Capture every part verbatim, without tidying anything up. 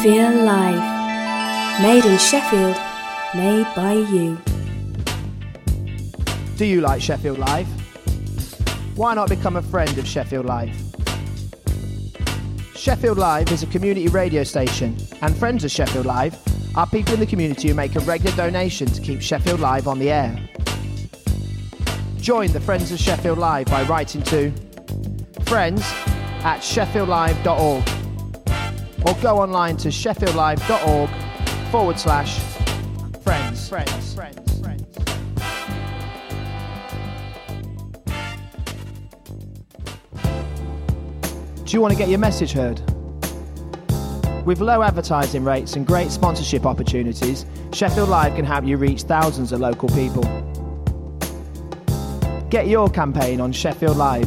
Sheffield Live. Made in Sheffield, made by you. Do you like Sheffield Live? Why not become a friend of Sheffield Live? Sheffield Live is a community radio station, and friends of Sheffield Live are people in the community who make a regular donation to keep Sheffield Live on the air. Join the Friends of Sheffield Live by writing to friends at sheffield live dot org or go online to sheffield live dot org forward slash friends. Friends, friends, friends. Do you want to get your message heard? With low advertising rates and great sponsorship opportunities, Sheffield Live can help you reach thousands of local people. Get your campaign on Sheffield Live.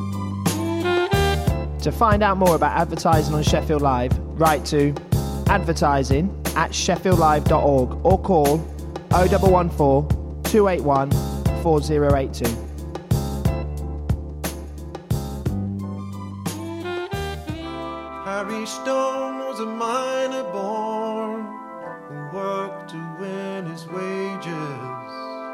To find out more about advertising on Sheffield Live, write to advertising at sheffield live dot org or call oh one one four, two eight one, four oh eight two. Harry Stone was a miner born who worked to win his wages,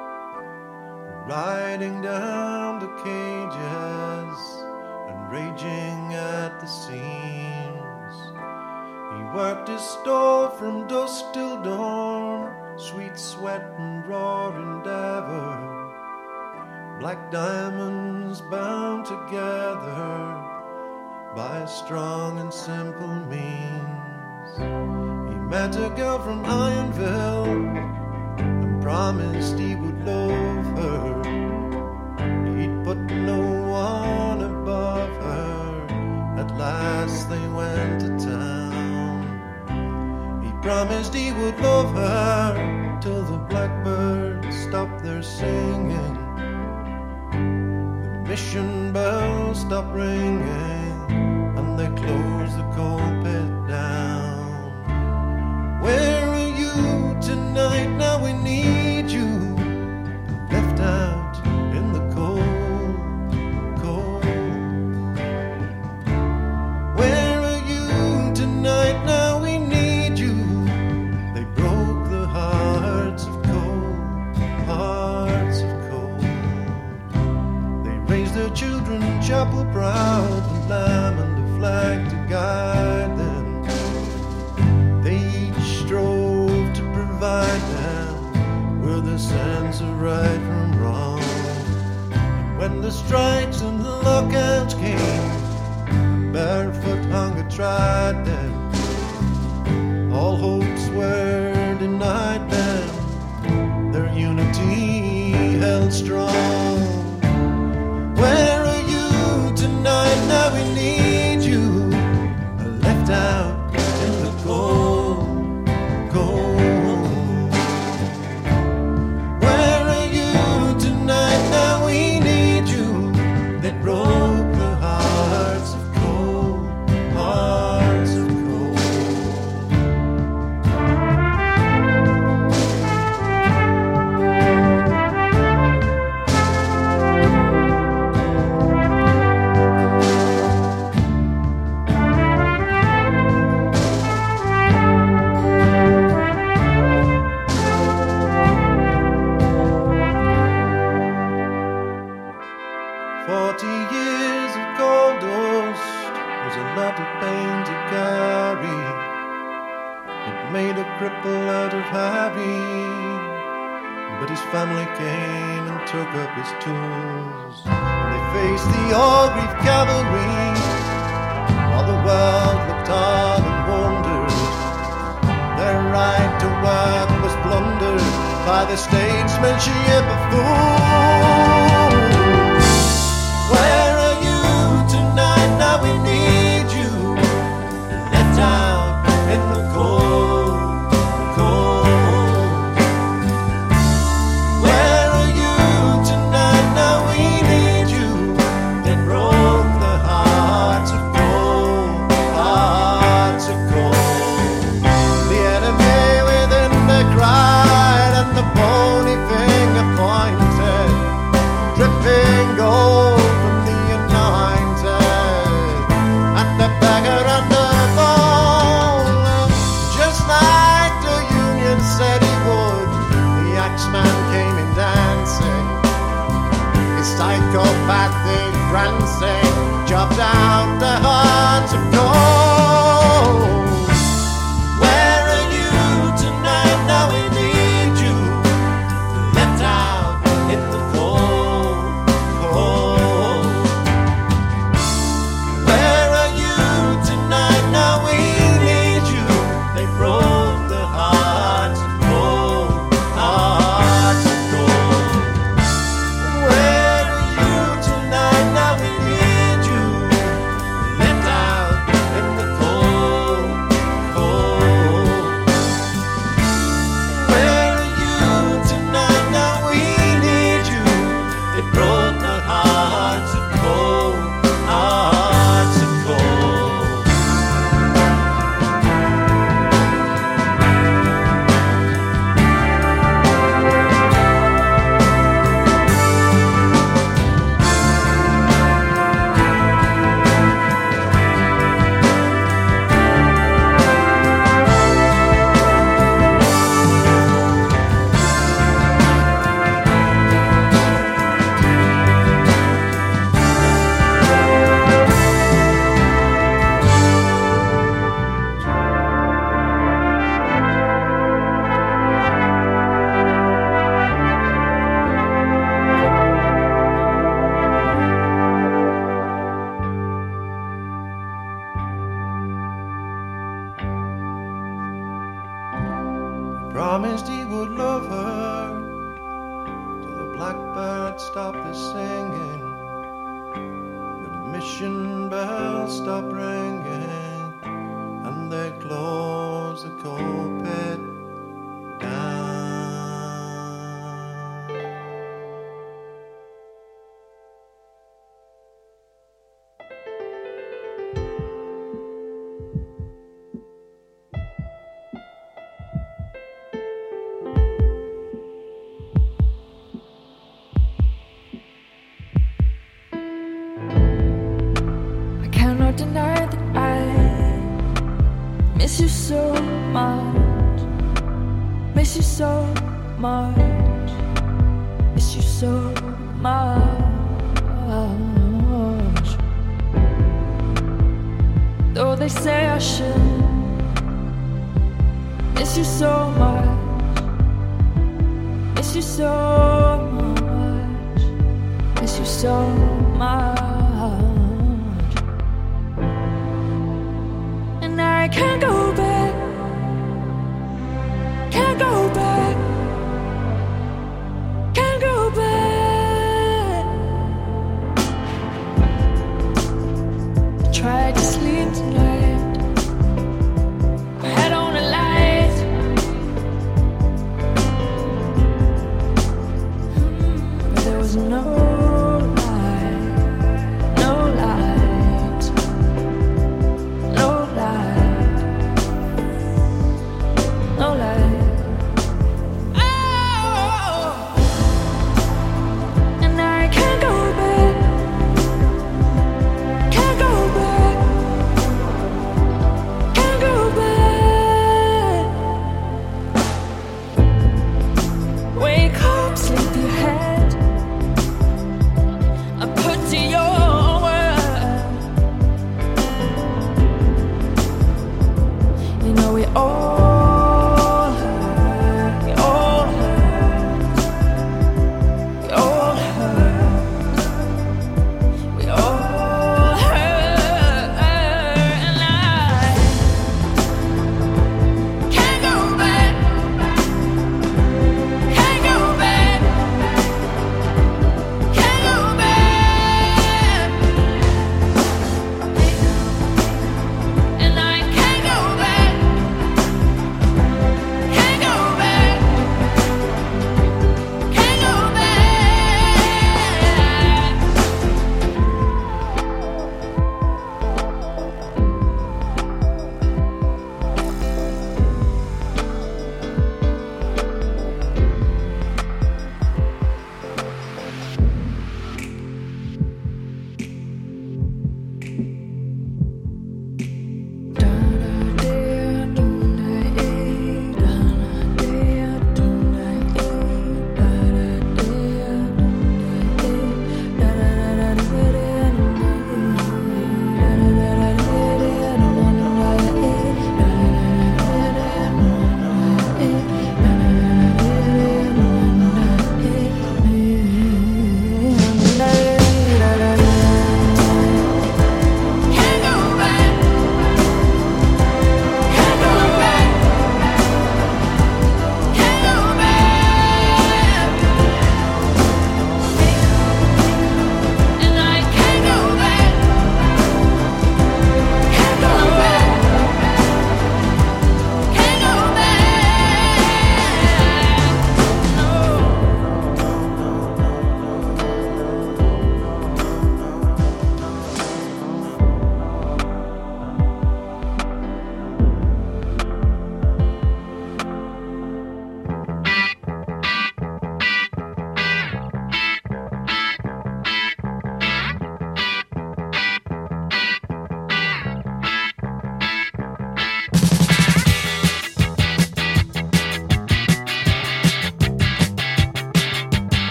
riding down the cages and raging at the seams. He worked his store from dusk till dawn, sweet sweat and raw endeavor, black diamonds bound together by a strong and simple means. He met a girl from Ironville and promised he would love her. He'd put no one above her. At last they went to town. He promised he would love her till the blackbirds stopped their singing, the mission bells stopped ringing, and they close the coal pit down. Where are you tonight? Now we need you. Left out in the cold, cold. Where are you tonight? Now we need you. They broke the hearts of coal, hearts of coal. They raised their children chapel proud and lamb and flag to guide them. They each strove to provide them with a sense of right from wrong. And when the strikes and the lockouts came, barefoot hunger tried them. All hopes were denied them. Their unity held strong. Where are you tonight? Now we need you. Left out in the cold, cold. Where are you tonight? Now we need you. They broke the hearts of coal, hearts of cripple out of Harry, but his family came and took up his tools. And they faced the Orgreave cavalry, while the world looked on and wondered. Their right to work was plundered by the statesmanship of fools. Where are you tonight? Now we need you. Left out in the cold. Bony finger pointed promised he would love her till the blackbird stopped his singing, the mission bell stopped ringing, and they closed the coal pit down. Deny that I miss you so much, miss you so much, miss you so much. Though they say I should miss you so much, miss you so much, miss you so much. I can't go back, can't go back, can't go back. I tried to sleep tonight, I had on a light, but there was no light, no light, no light. No light. Oh, and I can't go back, can't go back, can't go back. Wake up, sleep your head, I put to your word. You know we all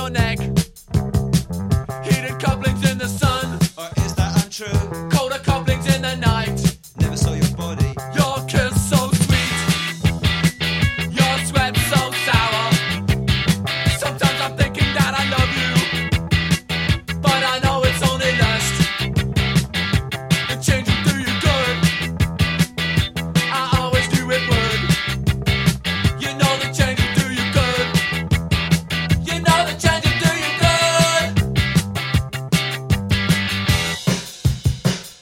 your neck. Heated couplings in the sun. Or is that untrue? Colder couplings in the night. Never saw your body. Your kiss so sweet. Your sweat so sour. Sometimes I'm thinking that I love you, but I know it's only lust. The change will do you good. I always knew it would. You know the change will do you good. You know the change will do you good.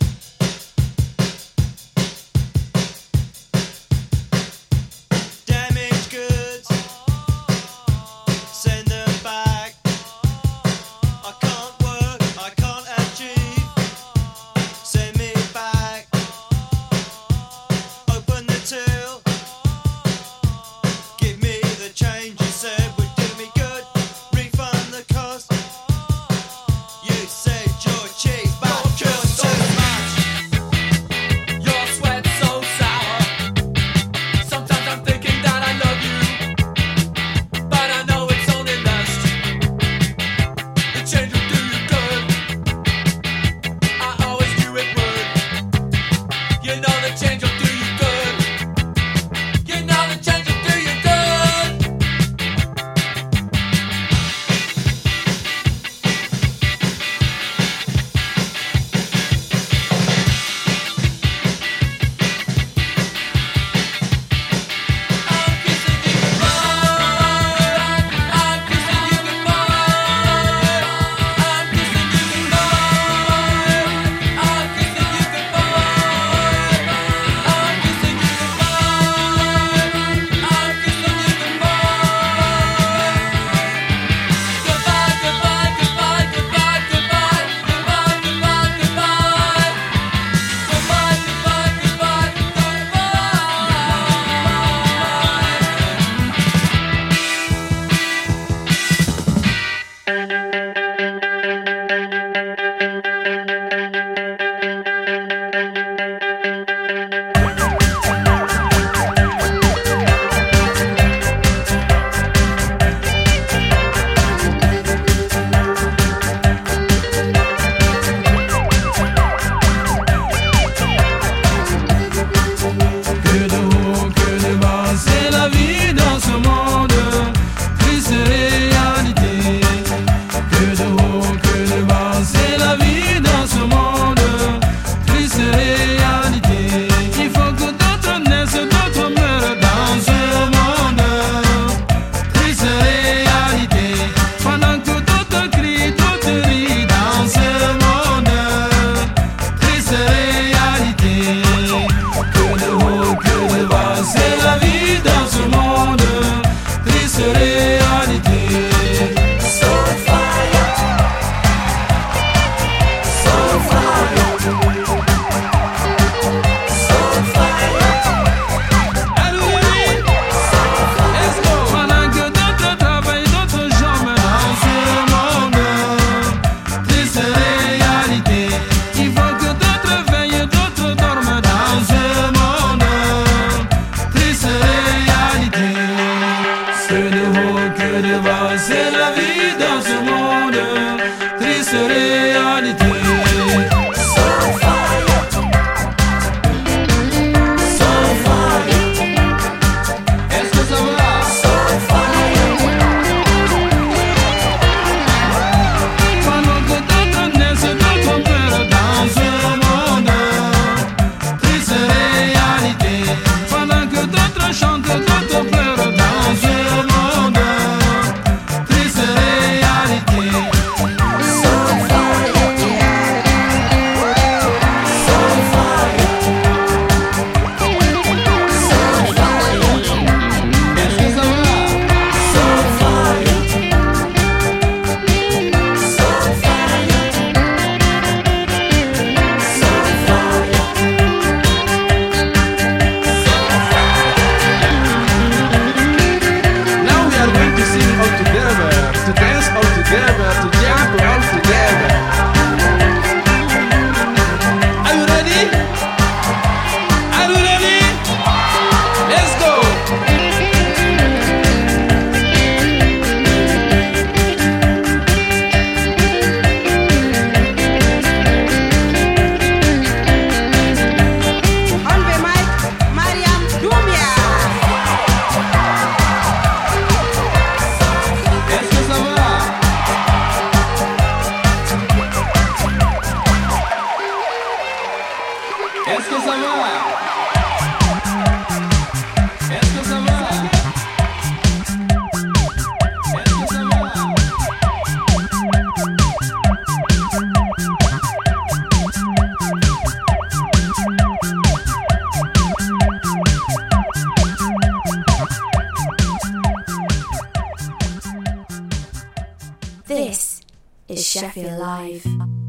is Sheffield Live.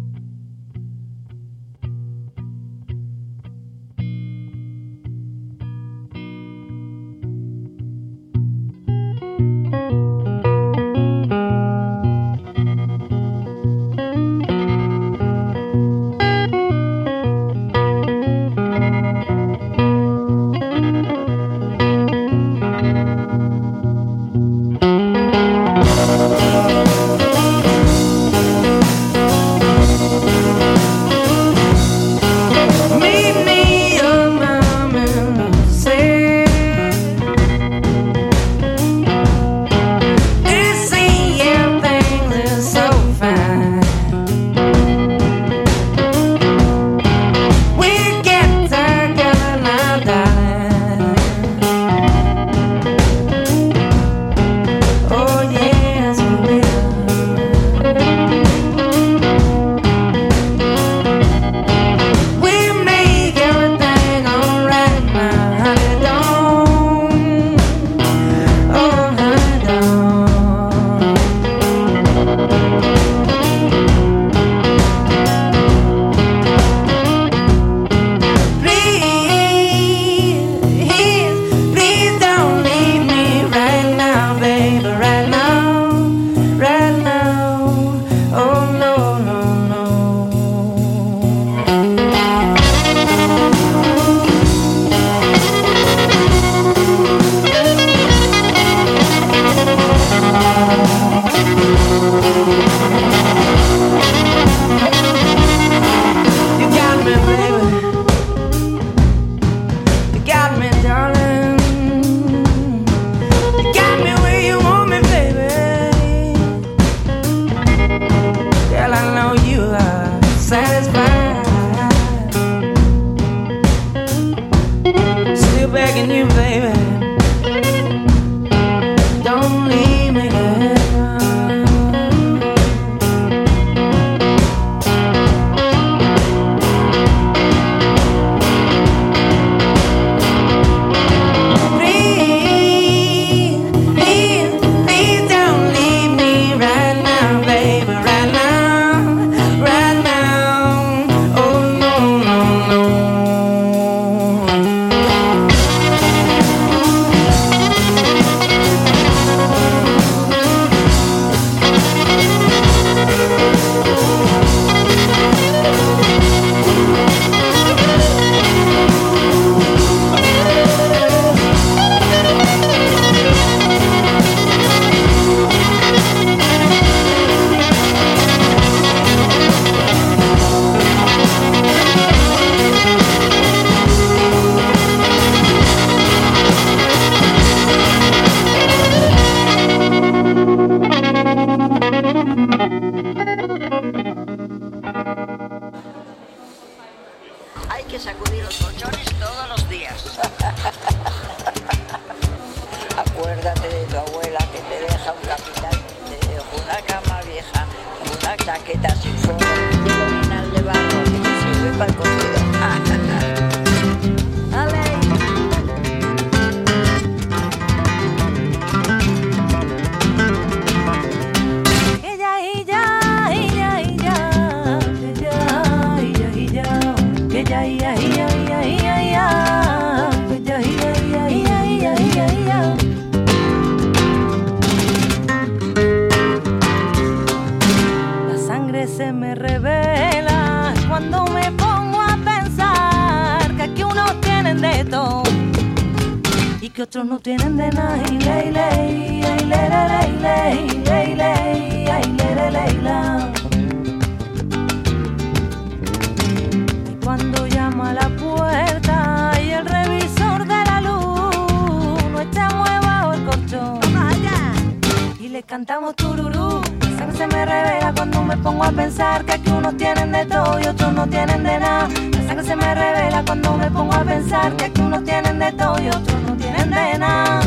Cantamos tururú, la se me revela cuando me pongo a pensar que aquí unos tienen de todo y otros no tienen de nada. La sangre se me revela cuando me pongo a pensar que aquí unos tienen de todo y otros no tienen de nada.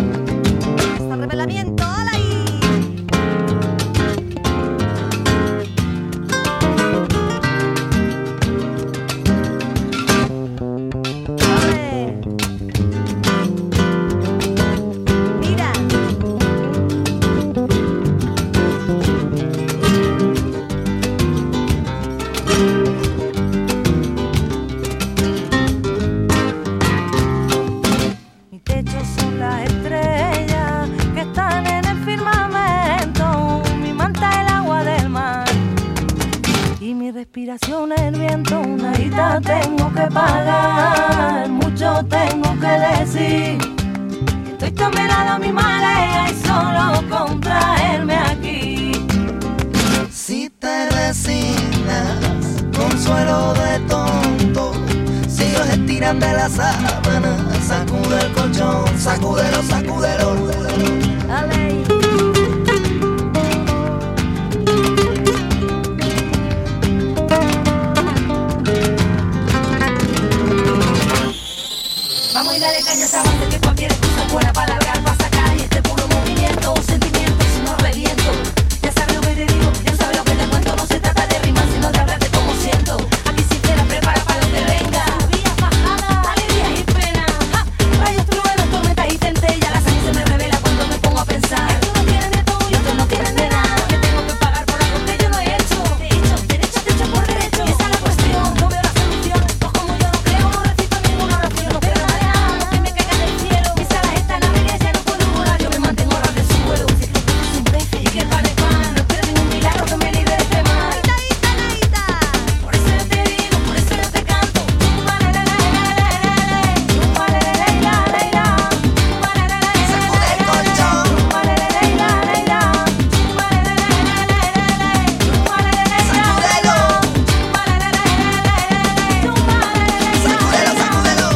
Este revelamiento, ¡hala ahí! inspiración el viento, una guita tengo que pagar, mucho tengo que decir. Estoy tan velada a mi marea y solo con traerme aquí. Si te resignas, consuelo de tonto, si ellos estiran de la sábana, sacude el colchón, sacúdelo, sacúdelo. Dale. Vamos y dale caña a esa banda que cualquier excusa es buena para largar, para sacar y este puro movimiento, sentimiento, si no reviento. Ya sabes lo que te digo, ya sabes lo que te cuento, no se trata de rimar, sino de hablar de cómo siento. Aquí si te la prepara para lo que venga. Subidas, bajadas, alegrías y penas, ja, rayos, truenos, tormentas y centellas. La sangre se me revela cuando me pongo a pensar. Estos no tienen de todo y otros no tienen de nada. Que tengo que pagar por algo que yo no he hecho. De hecho, derecho, derecho por derecho. Y esa es la cuestión, no veo la solución. Pues como yo no creo, no recito ninguna oración. No quiero nada, que me caiga del cielo. Mis alas están a medias, ya no puedo volar. Yo me mantengo ras de suelo. Si es que es un pez y que el pan es pan. No espero ningún milagro que me libre de este mal. Por eso yo te digo, por eso yo te canto. Chumba, la, la, la, la, la, la. Chumba, la, la, la, la, la, la. Chumba, la, la, la, la, la, la, la. Chumba, la, la, la, la, la, la, la. Chumba, la, la, la, la, la, la, la. Chumba, la, la, la, la, la, la. Chumba, la, la, la, la, la, la. Chumba, la, la, la, la, la, la. Sacúdelo, sacúdelo.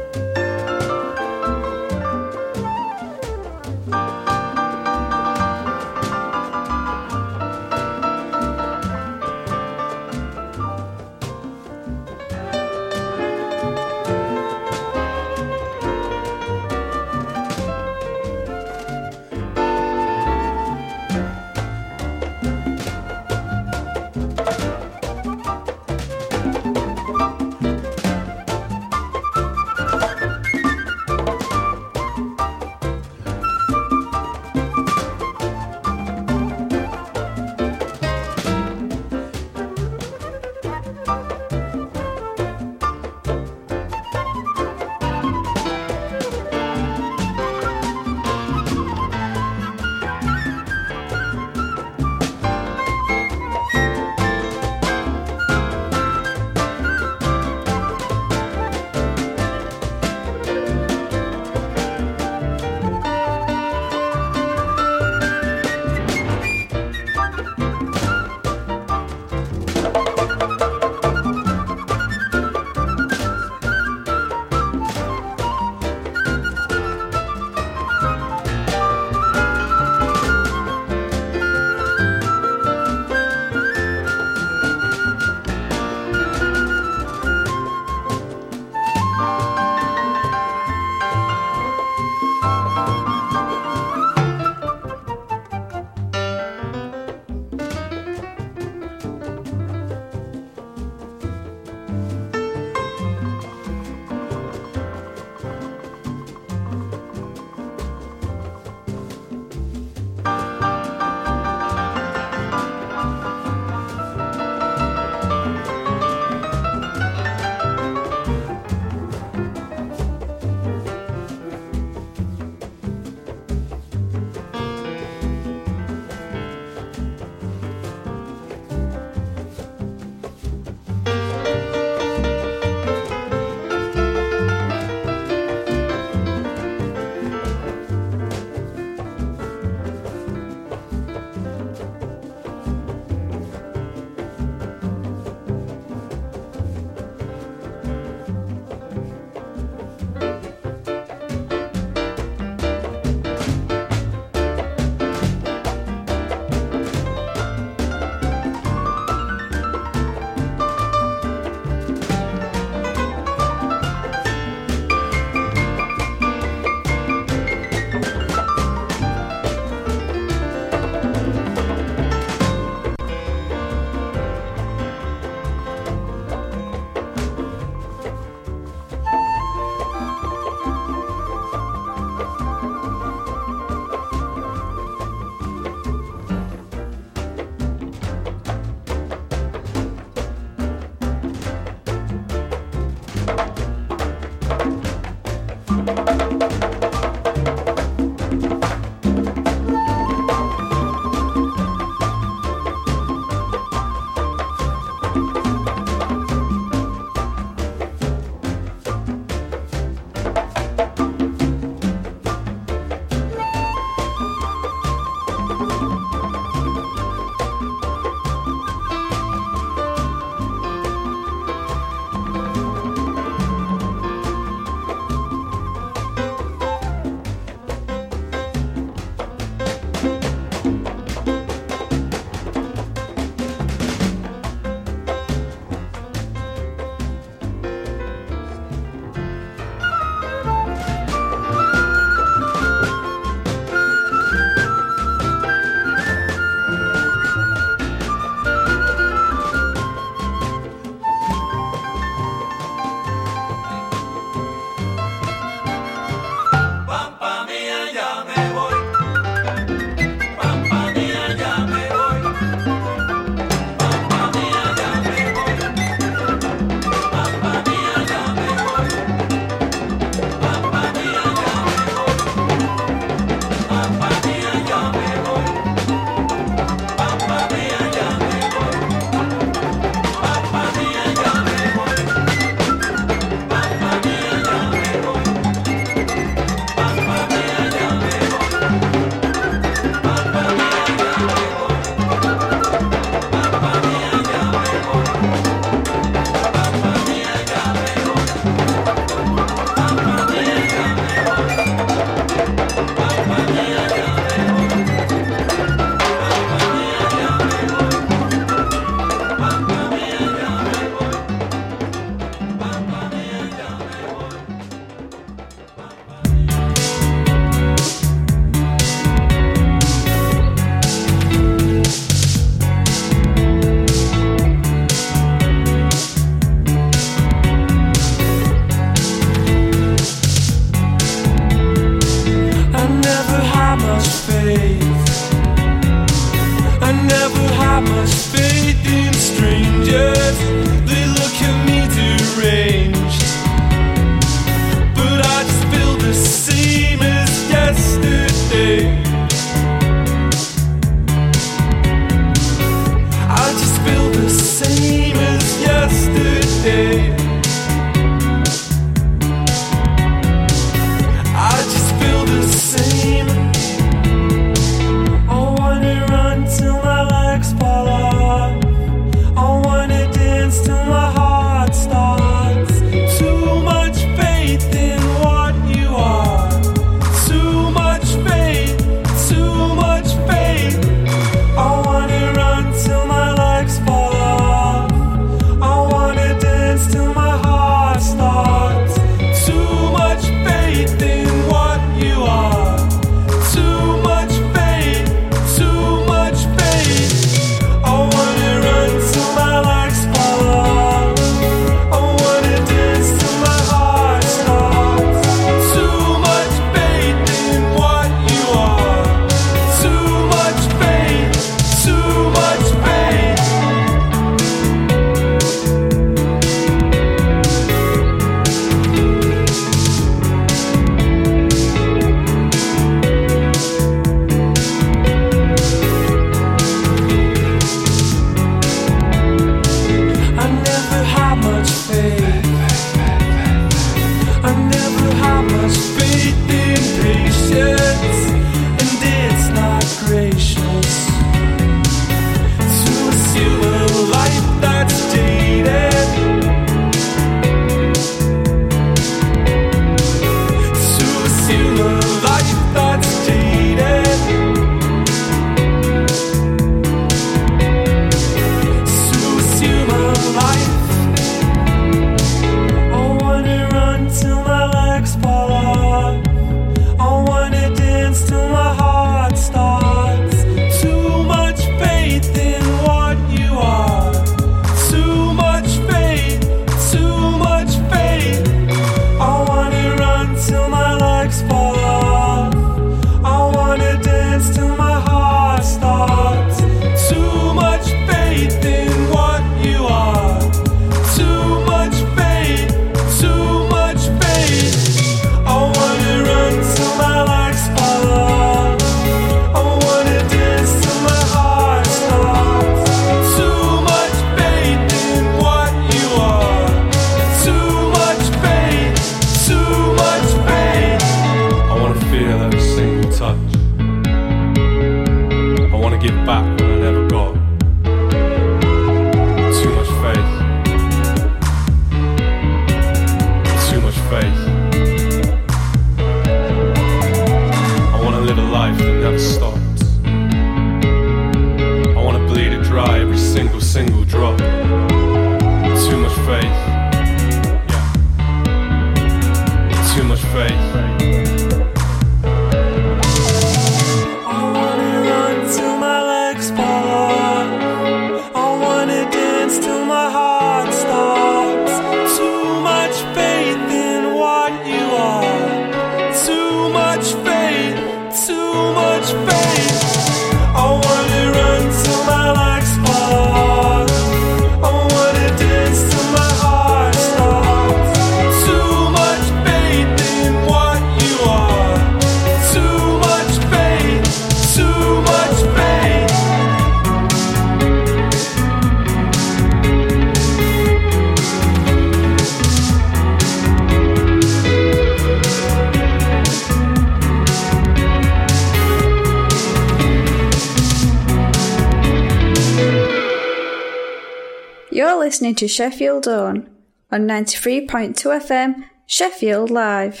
You're listening to Sheffield Dawn on ninety-three point two F M, Sheffield Live.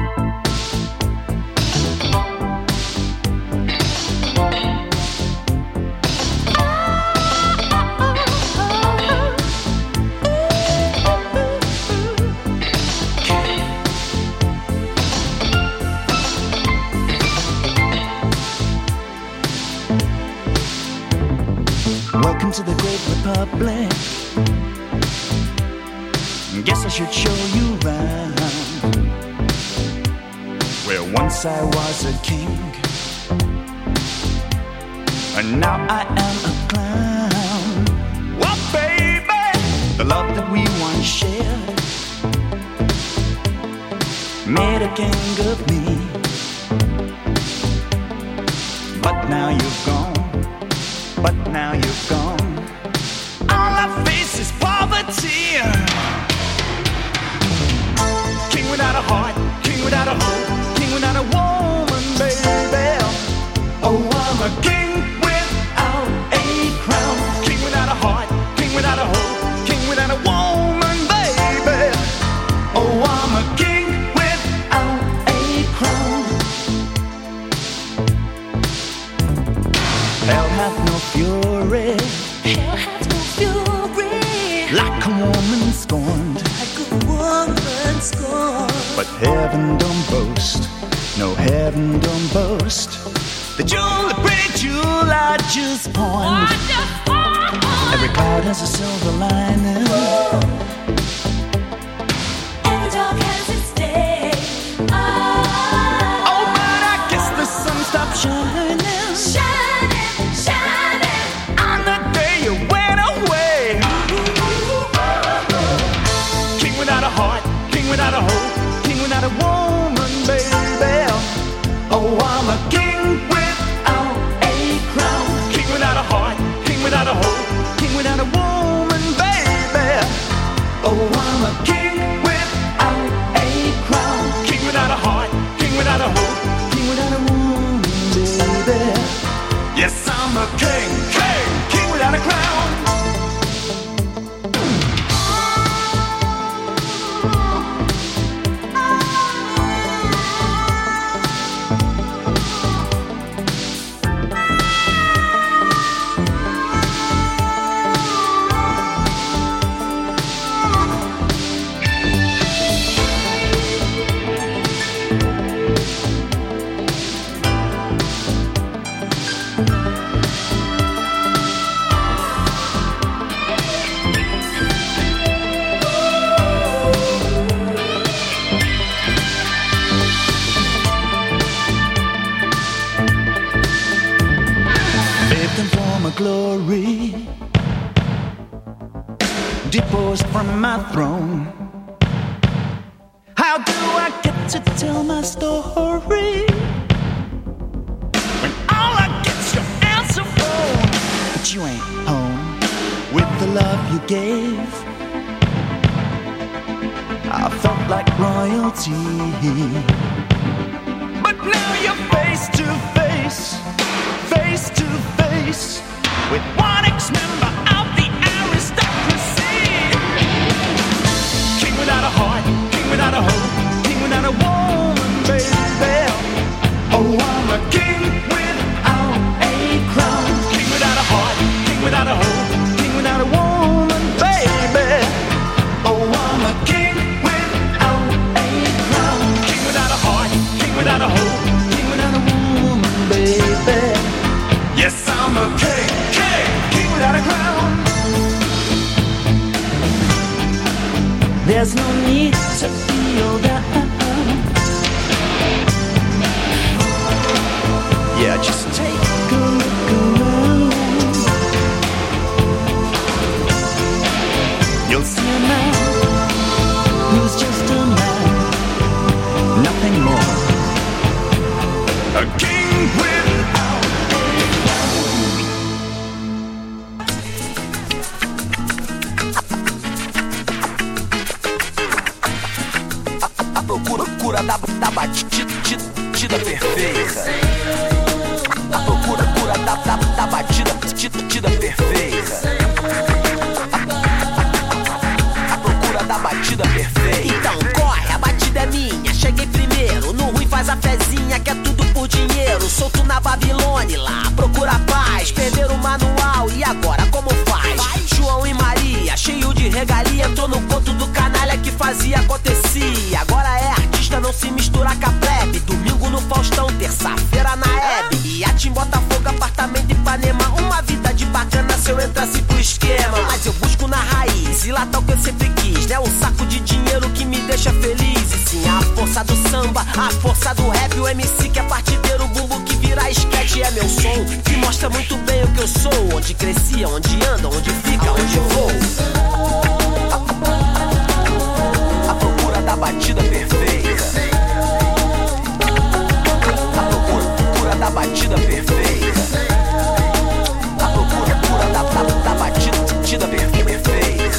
Welcome to the Great Republic. Guess I should show you round. Where once I was a king, and now I am a clown. Well, baby, the love that we once shared made a king of me. But now you've gone. But now you're gone. All I face is poverty. King without a heart, king without a hope, king without a woman, baby. Oh, I'm a king without a crown. King without a heart, king without a hope, king without a woman, baby. Oh, I'm a king without a crown. Hell hath no fury. Hell hath no fury. Like a woman scorned. Like a woman scorned. But heaven don't boast. No, heaven don't boast. The jewel, the pretty jewel I just pawned. Every cloud has a silver lining. Every dog has its day. Oh, oh, but I guess the sun stopped shining. Shining, shining. On the day you went away. King without a heart, king without a hope, king without a woman, baby. Oh, I'm a king without a crown. King without a heart, king without a hope, king without a woman, baby. Oh, I'm a king without a crown. King without a heart, king without a hope, king without a woman, baby. Yes, I'm a king, king, king without a crown. Glory deposed from my throne. How do I get to tell my story when all I get's your answer phone? But you ain't home with the love you gave. I felt like royalty, but now you're face to face, face to face with one ex-member of the aristocracy. King without a heart, king without a hope, king without a woman, baby. Oh, I'm a king without a crown. King without a heart, king without a hope, king without a woman, baby. Oh, I'm a king without a crown. King without a heart, king without a hope, king without a woman, baby. Yes, I'm a king, king, king without a crown. There's no need to feel down. Yeah, just take a look around. You'll see a man who's just a man, nothing more. A king without a A procura, cura da, da batida perfeita. A procura, cura da, da, da batida, batida perfeita. solto na Babilônia, lá procura paz. Perderam o manual e agora como faz? João e Maria, cheio de regalia, entrou no conto do canalha que fazia acontecia. Agora é artista, não se mistura com a plebe. Domingo no Faustão, terça-feira na Hebe. E a Tim Botafogo, apartamento em Ipanema. Uma vida de bacana se eu entrasse pro esquema. Mas eu busco na raiz e lá tá o que eu sempre quis. Não é um saco de dinheiro que me deixa feliz, e sim a força do samba, a força do rap. O M C que é partideiro, o bumbo que vira sketch. É meu som que mostra muito bem o que eu sou. Onde crescia, onde anda, onde fica, onde vou. A procura da batida perfeita. A procura, procura da batida perfeita. A procura, procura da, da, da batida, batida perfeita.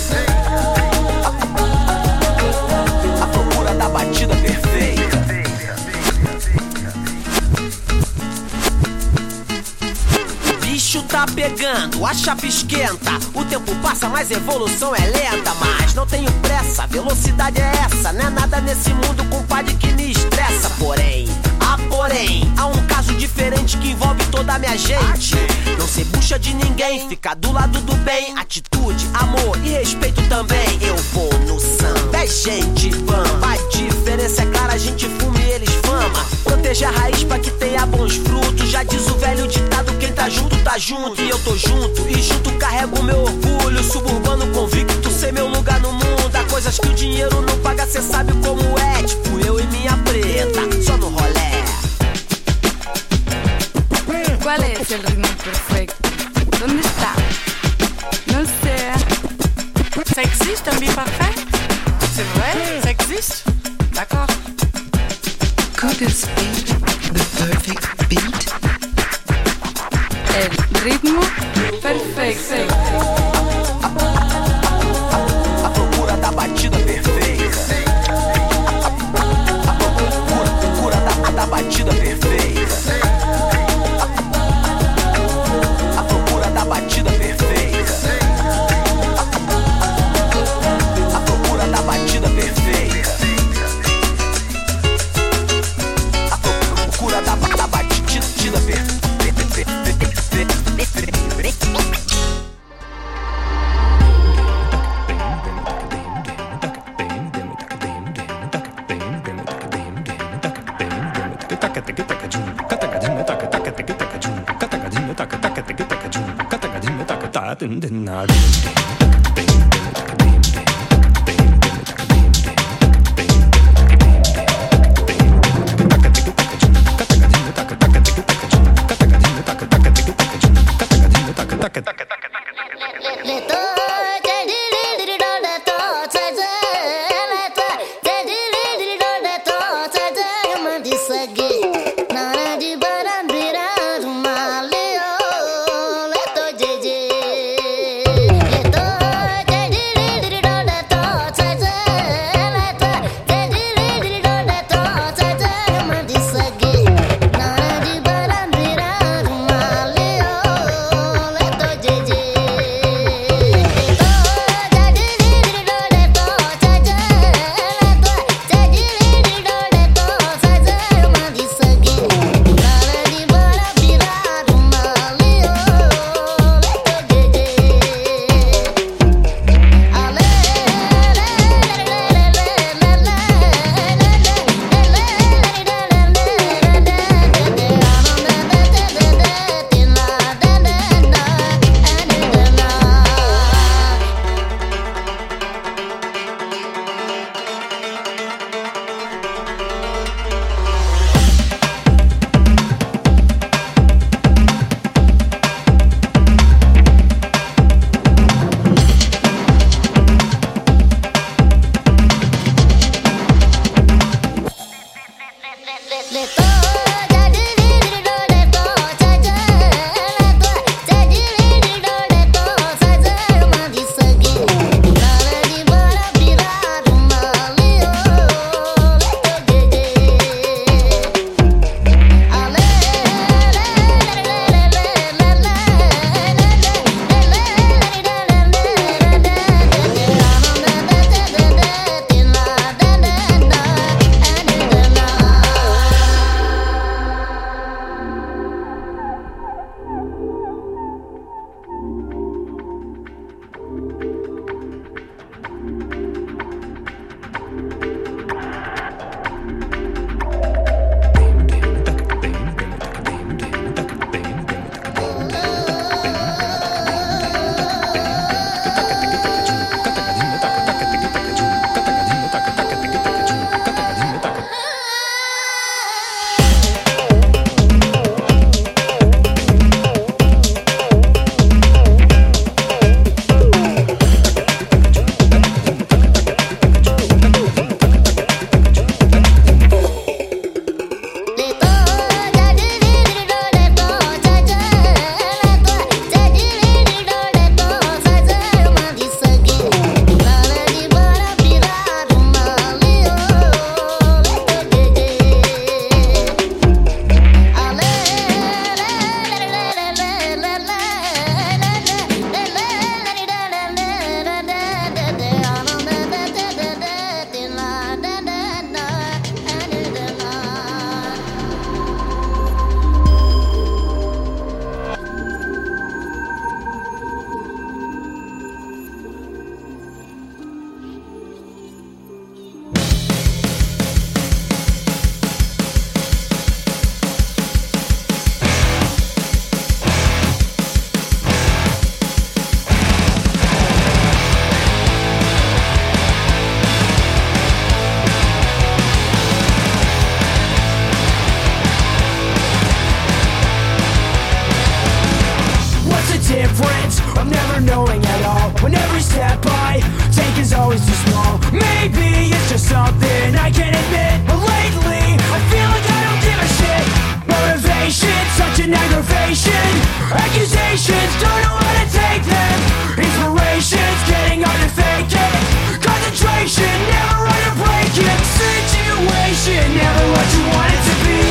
A procura da batida perfeita. O bicho tá pegando, a chapa esquenta. O tempo passa, mas a evolução é lenta. Mas não tenho pressa, velocidade é essa. Não é nada nesse mundo, compadre, que me estressa. Porém, ah, porém, há um caso diferente que envolve toda a minha gente. Não ser bucha de ninguém, ficar do lado do bem. Atitude, amor e respeito também. Eu vou no samba, é gente vamos. A diferença é clara, a gente fuma e eles fama. Proteja a raiz pra que tenha bons frutos. Já diz o velho ditado, quem tá junto, tá junto. E eu tô junto, e junto carrego meu orgulho. Suburbano convicto, sei meu lugar no mundo. Há coisas que o dinheiro não paga, cê sabe como é. Tipo eu e minha preta, só no rolé. ¿Cuál es el ritmo perfecto? ¿Dónde está? No sé. Ça existe un beat parfait? C'est vrai? Ça existe? D'accord. Could this be the perfect beat? El ritmo perfecto. A procura da batida perfeita. A procura, procura da, da batida perfeita. A procura da batida perfeita. A procura da batida perfeita. A procura da, da batida perfeita. Let aggravation. Accusations, don't know how to take them. Inspiration's getting hard to fake it. Concentration, never right to break it. Situation, never what you want it to be.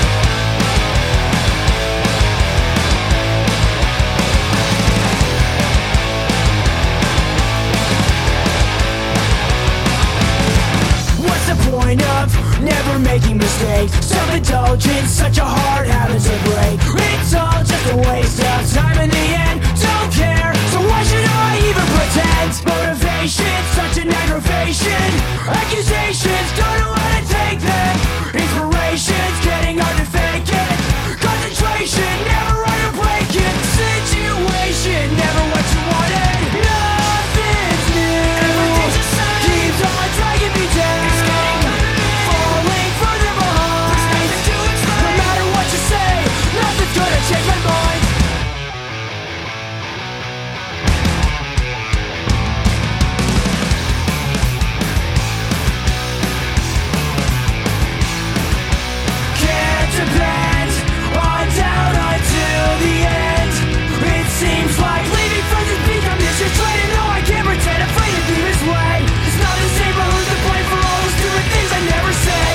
What's the point of never making mistakes? Self-indulgence, such a hard habit to break. It's all just a waste of time in the end. Don't care, so why should I even pretend? Motivation, such an aggravation. Accusations, don't know how to take them. Inspiration's getting hard to fake it. Concentration, never right to break it. Situation, never what you wanted. Nothing's new. Everything's the same. Keeps on dragging me down. Falling further behind. No matter what you say, nothing's gonna change my mind. Can't depend on doubt until the end. It seems like leaving friends has become misconstrued. No, I can't pretend, afraid to be this way. It's not the same, but who's to blame for all those stupid things I never said?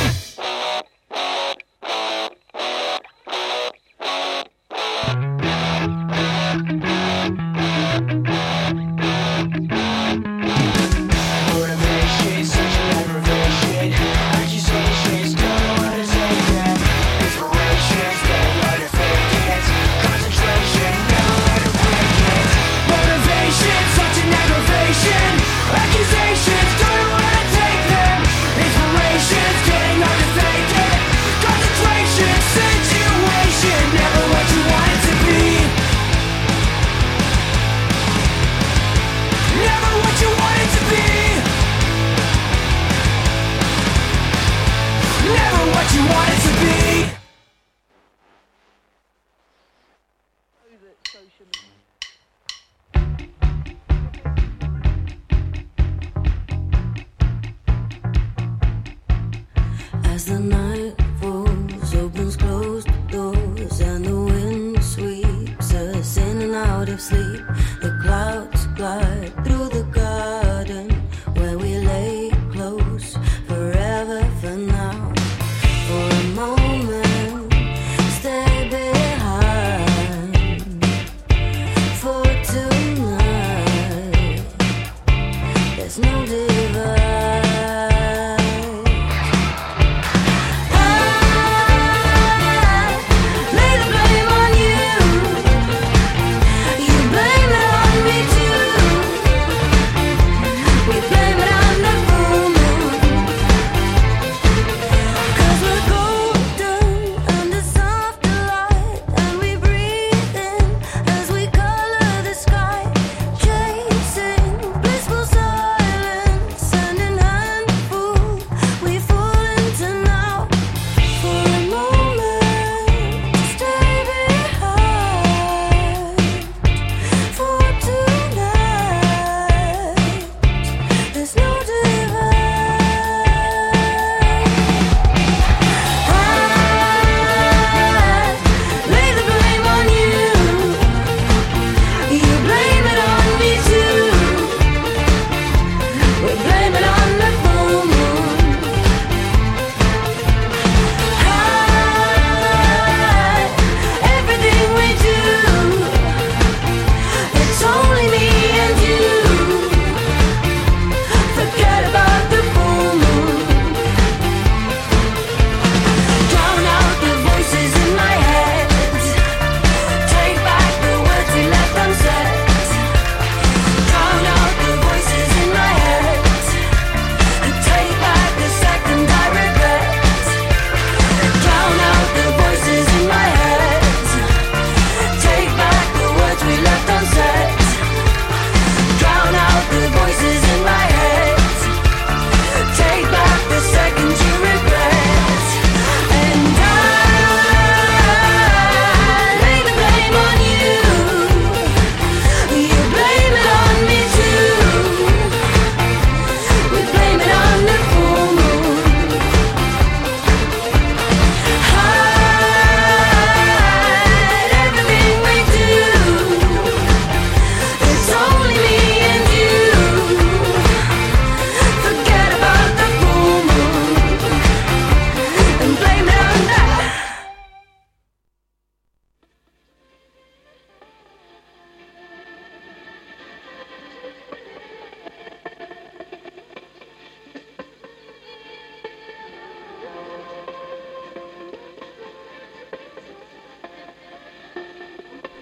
Motivation, such an aggravation. Accusations, don't know how to take them. Inspirations, getting hard to fake it. Concentration, never let it break it. Motivation, such an aggravation. Accusations, don't know how to take them. Inspirations, getting hard to fake it. Concentration, situation, never what you want it to be. Never what you want it to be. Never what you want it to be. As the night falls, opens closed doors, and the wind sweeps us in and out of sleep. The clouds glide through the garden where we lay close forever for now. For a moment, stay behind. For tonight, there's no divide. Lay the blame on you. You blame it on me too.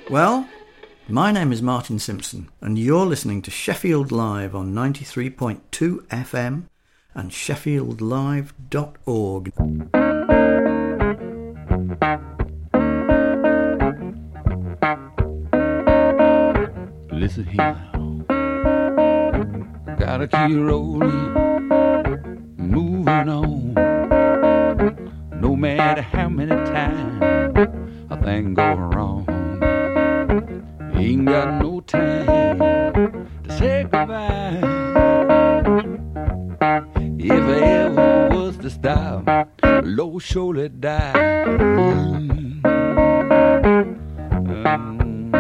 Well, my name is Martin Simpson, and you're listening to Sheffield Live on ninety-three point two F M and sheffield live dot org. Listen here now. Gotta keep rolling, moving on. No matter how many times a thing go wrong, ain't got no time to say goodbye. If I ever was to stop, Lord surely die. Um,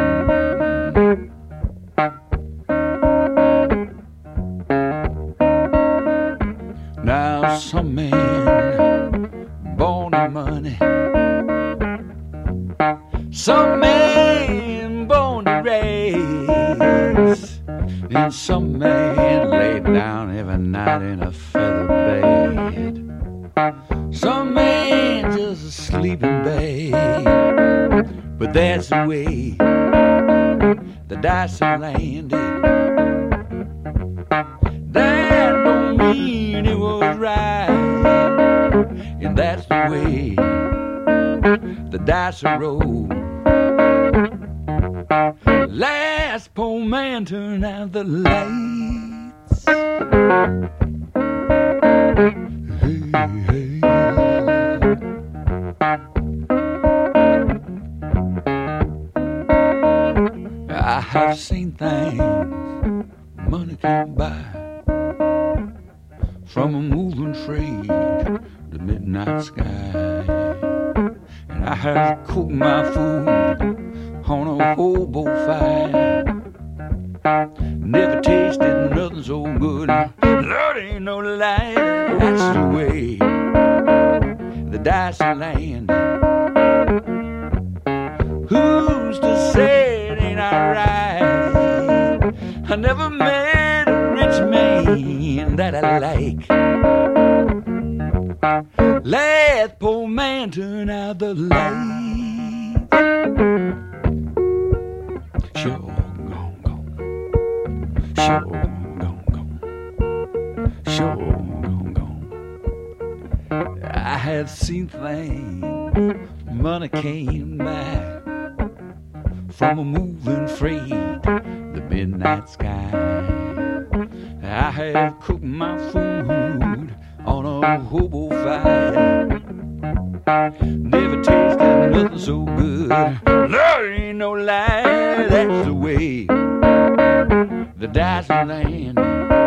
Now some man born in money, some man born to race, and some man laid down every night in a feather bed. Some man just asleep in bed, but that's the way the dice are landed. That don't mean it was right, and that's the way the dice are rolled. Last poor man turned out the lights. Hey, hey. I have seen things money can't buy, from a moving freight to midnight sky. And I have cooked my food on a hobo fire. Never tasted nothing so good. Lord, ain't no lie, that's the way the dice are landing. Who's to say it ain't alright? I never met a rich man that I like. Let poor man turn out the light. Sure gone, gone. Sure gone, gone. Sure gone, gone. I have seen things money came back, from a moving freight, the midnight sky. I have cooked my food on a hobo fire. Never tasted nothing so good. There ain't no lie, that's the way the dice are landing.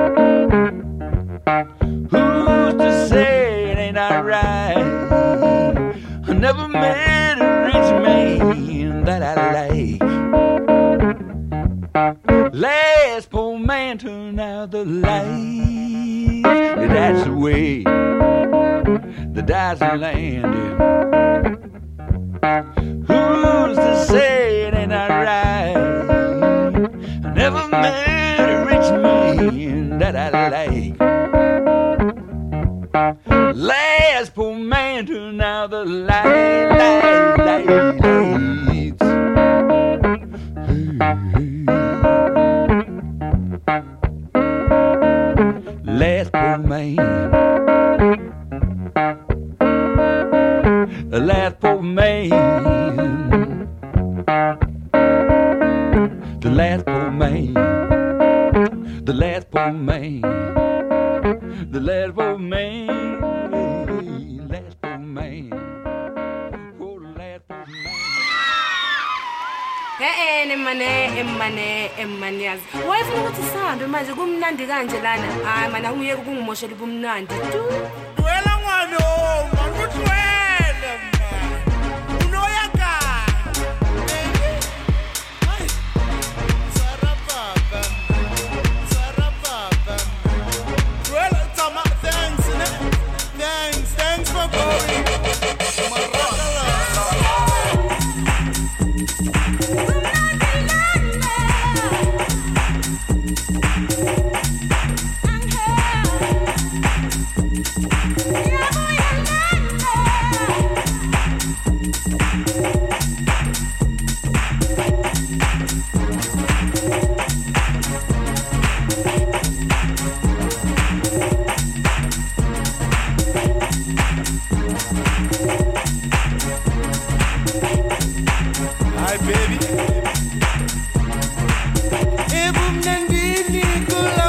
Who's to say it ain't alright? I never met a rich man that I like. Last poor man turned out the lights. That's the way the dice are landing. Who's to say it ain't alright? I never met a rich man that I like. Last poor man turned out the light, light, light, lights. Last poor man, the last poor man, the last poor man, the last poor man, the last poor man, last poor man, oh, the last poor man. Eh eh emane emane emanias. Wayefuna ukuthi sihambe manje kumnandi kanje lana. Hayi mana ungiyeke kungimoshela kumnandi. Wela ngwane o, makuthwele man. Unoya ka. Hayi. Sarapapa. Sarapapa. Well, Tama, thanks, ne? Thanks, thanks for going. Hi, baby. Ebum nandini kula